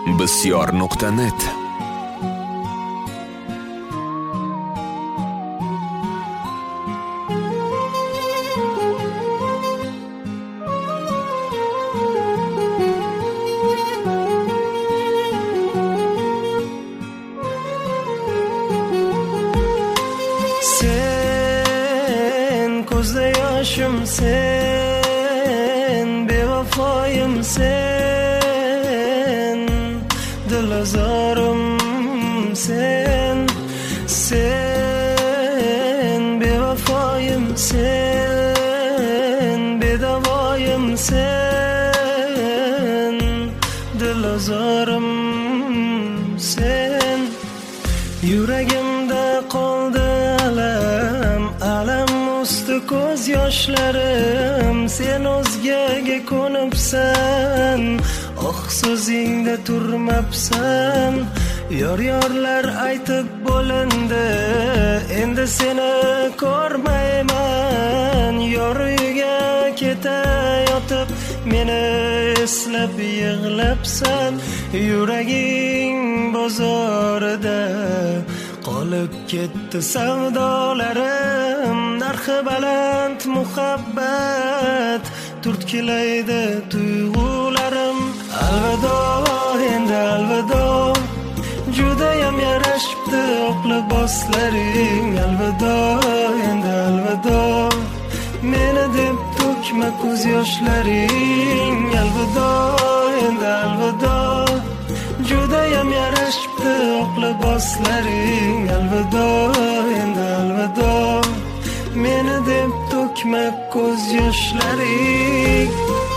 bisyor.net. Sen ko'zda yoshim, sen bevafoyim, sen dilazorim, sen bevafoyim, sen bedavoyim, sen dilazorim, sen yuragimda qoldi alam usti ko'z yoshlarim. Sen o'zgaga ko'nibsan, so'zingda turmabsan. Yorlar aytib bo'lindi, endi seni ko'rmayman. Yor uyiga ketayotib meni eslab yig'labsan. Yuraging bozorida qolib ketdi savdolarim. Narxi baland muhabbat turtkilaydi tuyg'ularim. Alvido, endi alvido, judayam yarashibdi oq liboslaring. Alvido, endi alvido, meni deb to'kma ko'z yoshlaring. Alvido, endi alvido, judayam yarashibdi oq liboslaring. Alvido, endi alvido, meni deb to'kma ko'z yoshlaring.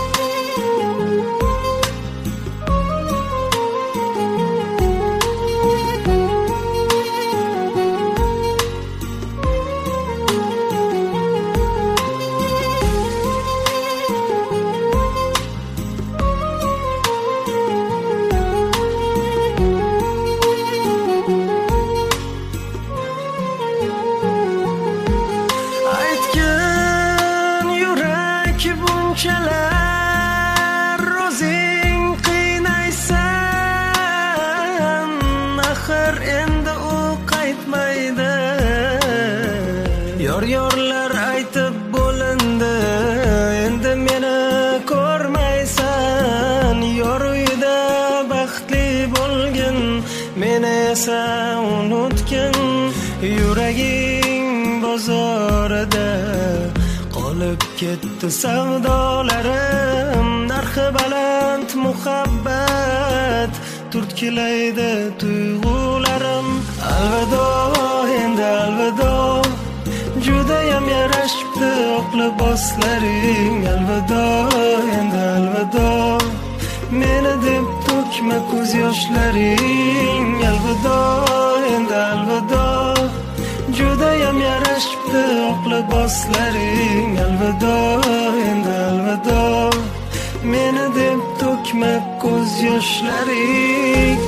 O'zing qiynaysan, axir endi u qaytmaydi. Yorlar aytib bo'lindi, endi meni ko'rmaysan. Yor uyida baxtli bo'lgin, meni esa unutgin. Yuraging bozorida qolib ketdi savdolarim. Narxi baland muhabbat turtkilaydi tuyg'ularim. Alvido, endi alvido, judayam yarashibdi oq liboslaring. Alvido, endi alvido, meni deb to'kma ko'z yoshlaring. Alvido, endi alvido, judayam yarashibdi oq liboslaring. Alvido, endi alvido, meni deb to'kma ko'z yoshlaring.